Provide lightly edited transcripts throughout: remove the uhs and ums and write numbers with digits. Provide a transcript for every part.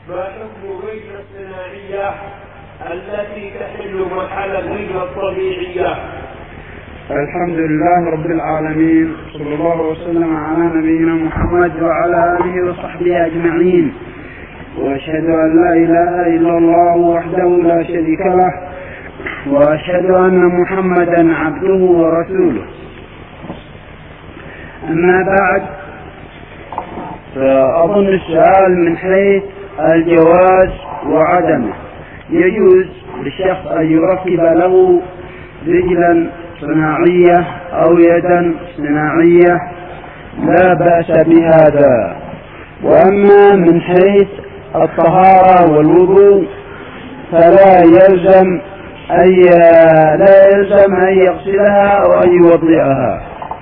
ما حكم الرجل الصناعية التي تحل محل الرجل الطبيعية؟ الحمد لله رب العالمين، صلى الله وسلم على نبينا محمد وعلى آله وصحبه أجمعين، وأشهد أن لا إله إلا الله وحده لا شريك له، وأشهد أن محمدا عبده ورسوله. أما بعد، فأظن السؤال من حيث الجواز وعدمه. يجوز للشخص أن يركب له رجلا صناعية أو يدا صناعية، لا بأس بهذا. وأما من حيث الطهارة والوضوء فلا يلزم أن يغسلها أو أن يوضئها.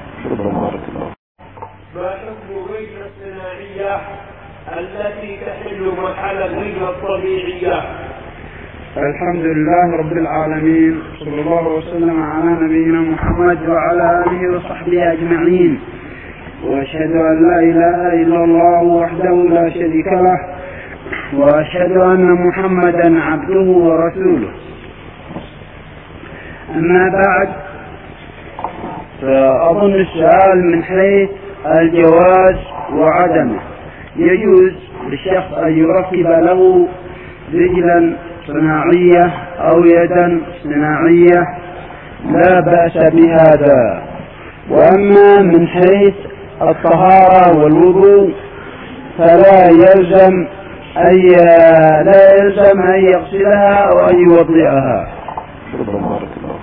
ما حكم الرجل الصناعية التي تحل محل الرجل الطبيعية؟ الحمد لله رب العالمين، صلى الله وسلم على نبينا محمد وعلى آله وصحبه أجمعين، وأشهد أن لا إله إلا الله وحده لا شريك له، وأشهد أن محمدا عبده ورسوله. أما بعد، فأظن السؤال من حيث الجواز وعدمه. يجوز للشخص أن يركب له رجلا صناعية أو يدا صناعية، لا بأس بهذا. وأما من حيث الطهارة والوضوء فلا يلزم أن يغسلها أو أن يوضئها.